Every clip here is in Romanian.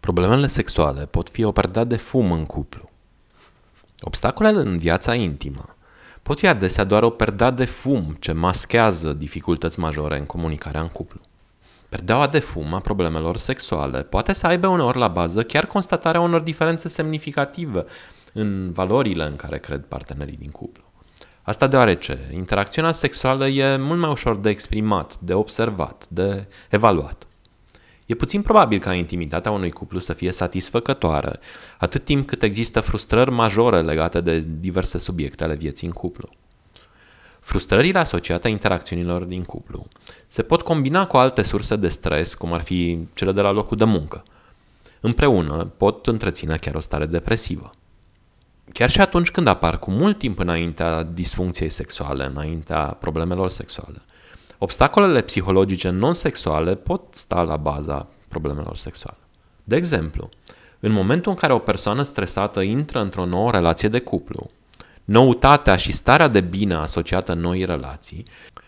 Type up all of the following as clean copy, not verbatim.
Problemele sexuale pot fi o perdea de fum în cuplu. Obstacolele în viața intimă pot fi adesea doar o perdea de fum ce maschează dificultăți majore în comunicarea în cuplu. Perdeaua de fum a problemelor sexuale poate să aibă uneori la bază chiar constatarea unor diferențe semnificative în valorile în care cred partenerii din cuplu. Asta deoarece interacțiunea sexuală e mult mai ușor de exprimat, de observat, de evaluat. E puțin probabil ca intimitatea unui cuplu să fie satisfăcătoare, atât timp cât există frustrări majore legate de diverse subiecte ale vieții în cuplu. Frustrările asociate interacțiunilor din cuplu se pot combina cu alte surse de stres, cum ar fi cele de la locul de muncă. Împreună pot întreține chiar o stare depresivă. Chiar și atunci când apar cu mult timp înaintea disfuncției sexuale, înaintea problemelor sexuale, obstacolele psihologice non-sexuale pot sta la baza problemelor sexuale. De exemplu, în momentul în care o persoană stresată intră într-o nouă relație de cuplu, noutatea și starea de bine asociată noii relații,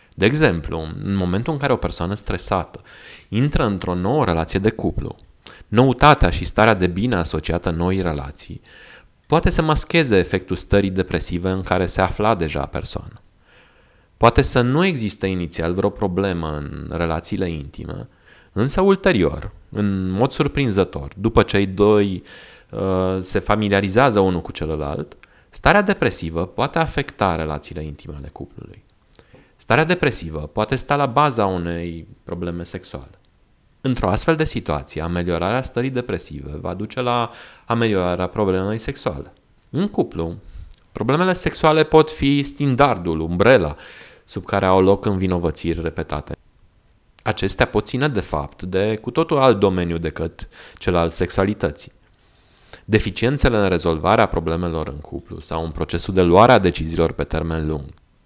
poate să mascheze efectul stării depresive în care se afla deja persoana. Poate să nu existe inițial vreo problemă în relațiile intime, însă ulterior, în mod surprinzător, după ce cei doi se familiarizează unul cu celălalt, starea depresivă poate afecta relațiile intime ale cuplului. Starea depresivă poate sta la baza unei probleme sexuale. Într-o astfel de situație, ameliorarea stării depresive va duce la ameliorarea problemei sexuale. În cuplu, problemele sexuale pot fi standardul, umbrela, sub care au loc învinovățiri repetate. Acestea pot ține, de fapt, de cu totul alt domeniu decât cel al sexualității. Deficiențele în rezolvarea problemelor în cuplu sau în procesul de luare a deciziilor pe termen lung.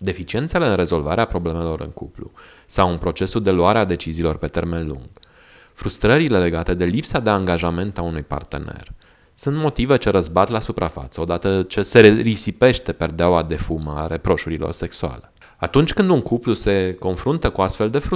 Frustrările legate de lipsa de angajament a unui partener sunt motive ce răzbat la suprafață odată ce se risipește perdeaua de fum a reproșurilor sexuale. Atunci când un cuplu se confruntă cu astfel de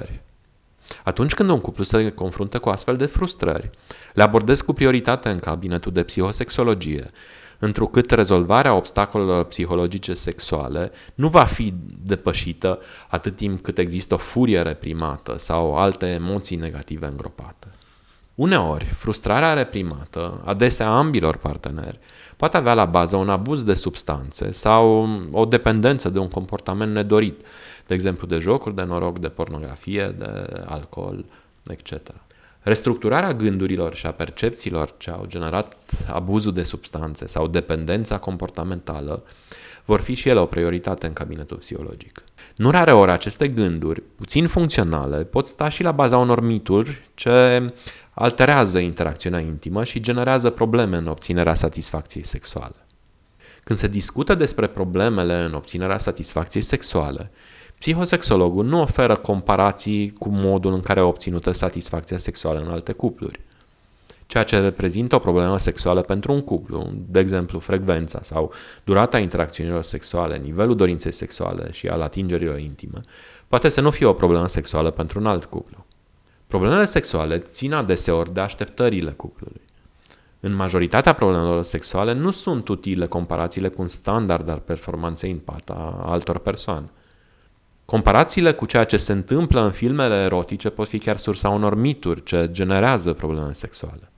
frustrări, le abordez cu prioritate în cabinetul de psihosexologie, întrucât rezolvarea obstacolelor psihologice sexuale nu va fi depășită atât timp cât există o furie reprimată sau alte emoții negative îngropate. Uneori, frustrarea reprimată, adesea ambilor parteneri, poate avea la bază un abuz de substanțe sau o dependență de un comportament nedorit, de exemplu de jocuri de noroc, de pornografie, de alcool, etc. Restructurarea gândurilor și a percepțiilor ce au generat abuzul de substanțe sau dependența comportamentală vor fi și ele o prioritate în cabinetul psihologic. Nu rare ori aceste gânduri, puțin funcționale, pot sta și la baza unor mituri ce alterează interacțiunea intimă și generează probleme în obținerea satisfacției sexuale. Când se discută despre problemele în obținerea satisfacției sexuale, psihosexologul nu oferă comparații cu modul în care a obținută satisfacția sexuală în alte cupluri. Ceea ce reprezintă o problemă sexuală pentru un cuplu, de exemplu frecvența sau durata interacțiunilor sexuale, nivelul dorinței sexuale și al atingerilor intime, poate să nu fie o problemă sexuală pentru un alt cuplu. Problemele sexuale țin adeseori de așteptările cuplului. În majoritatea problemelor sexuale nu sunt utile comparațiile cu un standard al performanței în pat a altor persoane. Comparațiile cu ceea ce se întâmplă în filmele erotice pot fi chiar sursa unor mituri ce generează probleme sexuale.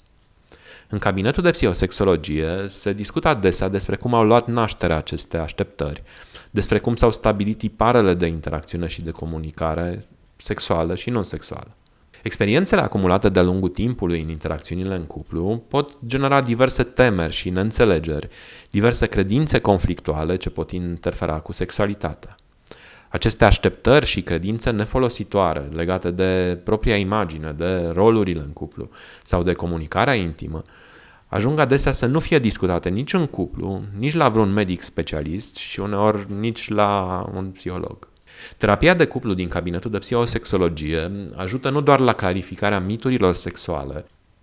În cabinetul de psihosexologie se discută adesea despre cum au luat naștere aceste așteptări, despre cum s-au stabilit tiparele de interacțiune și de comunicare sexuală și non-sexuală. Experiențele acumulate de-a lungul timpului în interacțiunile în cuplu pot genera diverse temeri și neînțelegeri, diverse credințe conflictuale ce pot interfera cu sexualitatea. Aceste așteptări și credințe nefolositoare legate de propria imagine, de rolurile în cuplu sau de comunicarea intimă ajung adesea să nu fie discutate nici în cuplu, nici la vreun medic specialist și uneori nici la un psiholog. Terapia de cuplu din cabinetul de psihosexologie ajută nu doar la clarificarea miturilor sexuale,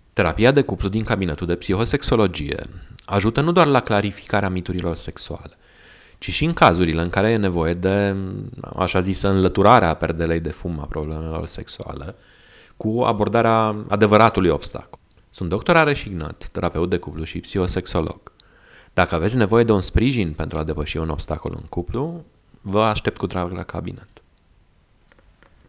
ci și în cazurile în care e nevoie de, așa zisă, înlăturarea perdelei de fum a problemelor sexuale cu abordarea adevăratului obstacol. Sunt doctor Areș Ignat, terapeut de cuplu și psihosexolog. Dacă aveți nevoie de un sprijin pentru a depăși un obstacol în cuplu, vă aștept cu drag la cabinet.